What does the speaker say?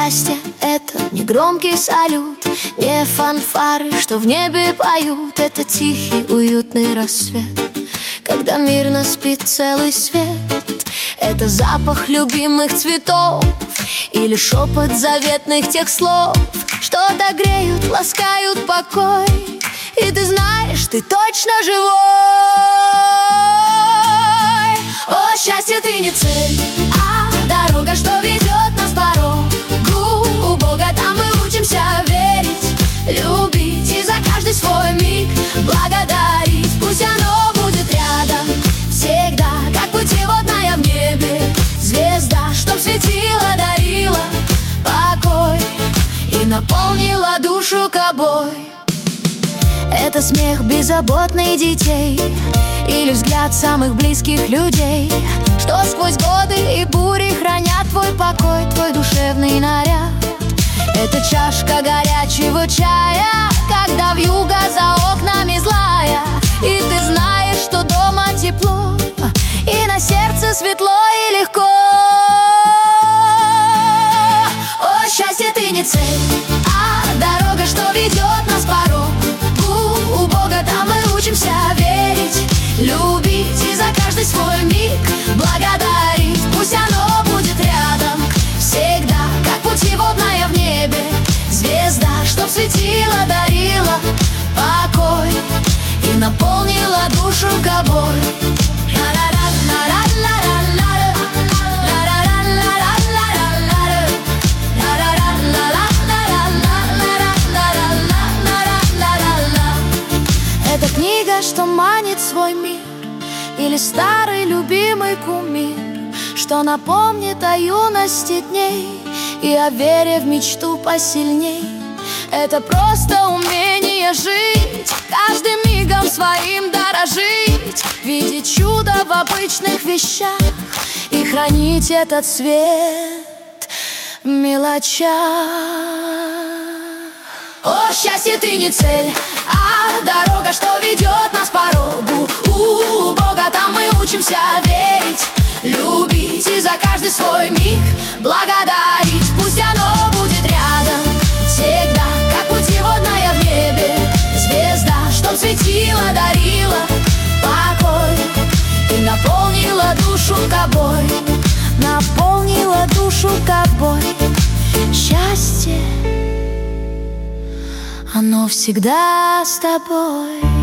Счастье — это не громкий салют, не фанфары, что в небе поют. Это тихий, уютный рассвет, когда мирно спит целый свет. Это запах любимых цветов или шепот заветных тех слов, что догреют, ласкают покой. И ты знаешь, ты точно живой. О, счастье, ты не цель, а дорога, что ведет нас порогу. У Бога там мы учимся верить, любить и за каждый свой миг благодарить. Пусть оно будет рядом всегда, как путеводная в небе звезда, чтоб светила, дарила покой и наполнила душу кобой. Это смех беззаботных детей или взгляд самых близких людей, что сквозь годы и бури хранят твой покой, твой душевный наряд. Это чашка горячего чая, когда вьюга за окнами злая, и ты знаешь, что дома тепло, и на сердце светло и легко. О, счастье, ты не цель, а дорога, что ведет нас порог. У Бога там мы учимся верить, любить и за каждый свой миг благодарить. Пусть оно будет рядом всегда, как путеводная в небе звезда, чтоб светила, дарила покой и наполнила душу кобой. Это книга, что манит свой мир, или старый любимый кумир, что напомнит о юности дней и о вере в мечту посильней. Это просто умение жить, каждым мигом своим дорожить, видеть чудо в обычных вещах и хранить этот свет в мелочах. О, счастье, ты не цель, а дорога, что ведет нас порогу. У Бога там мы учимся верить, любить и за каждый свой миг благодарить. Пусть оно будет рядом всегда, как путеводная в небе звезда, чтоб светила, дарила покой и наполнила душу кобой, наполнила душу кобой. Счастье, оно всегда с тобой.